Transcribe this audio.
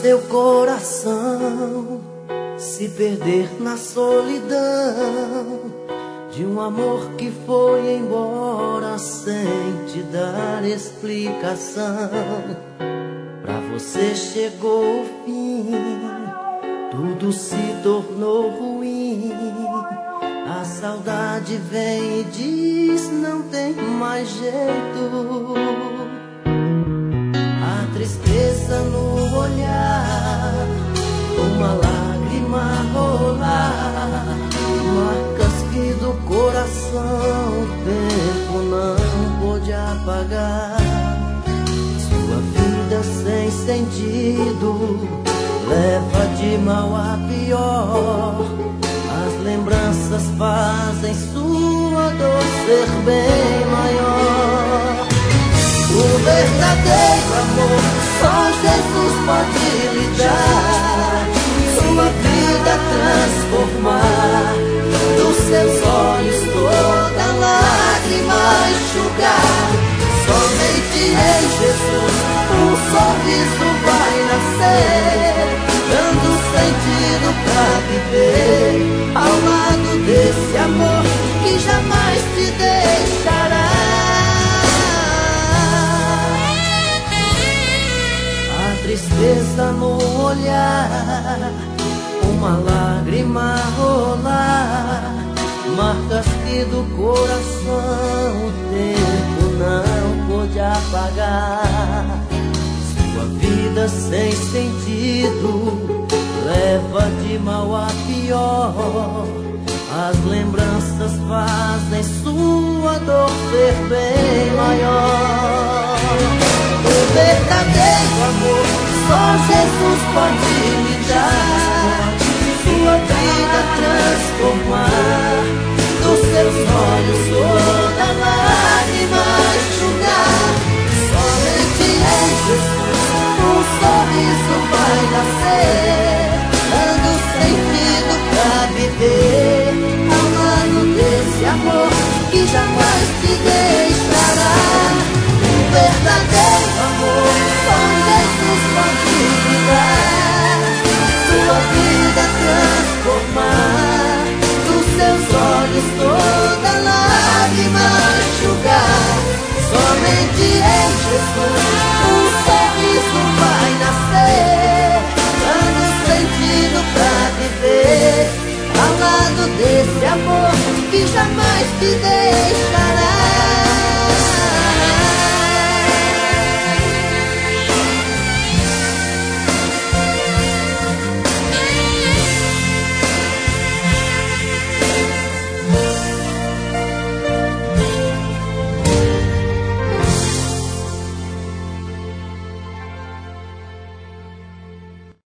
seu coração se perder na solidão de um amor que foi embora sem te dar explicação. Pra você chegou o fim, tudo se tornou ruim. A saudade vem e diz: não tem mais jeito. A tristeza no olhar, uma lágrima rolar, marcas que do coração o tempo não pôde apagar. Sua vida sem sentido leva de mal a pior. As lembranças fazem sua dor ser bem maior. O verdadeiro amor só Jesus pode lhe dar, sua vida transformar, dos seus olhos toda lágrima enxugar. Somente em Jesus um sorriso vai nascer, dando sentido pra viver ao lado desse amor que jamais te deixará. A tristeza no olhar, uma lágrima rolar, marcas que do coração o tempo não pôde apagar. Sua vida sem sentido leva de mal a pior. As lembranças fazem sua dor ser bem maior. O verdadeiro amor só Jesus pode lhe dar, sua vida transformar,